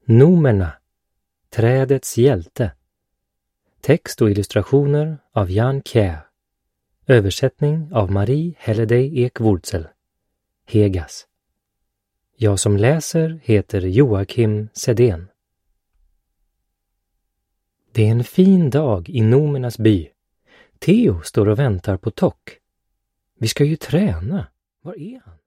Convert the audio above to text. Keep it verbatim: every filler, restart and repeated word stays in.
Nomerna, trädets hjälte. Text och illustrationer av Jan Kjær. Översättning av Marie Helledey Ek-Wurzel. Hegas. Jag som läser heter Joakim Sedén. Det är en fin dag i Nomernas by. Theo står och väntar på Tock. Vi ska ju träna. Var är han?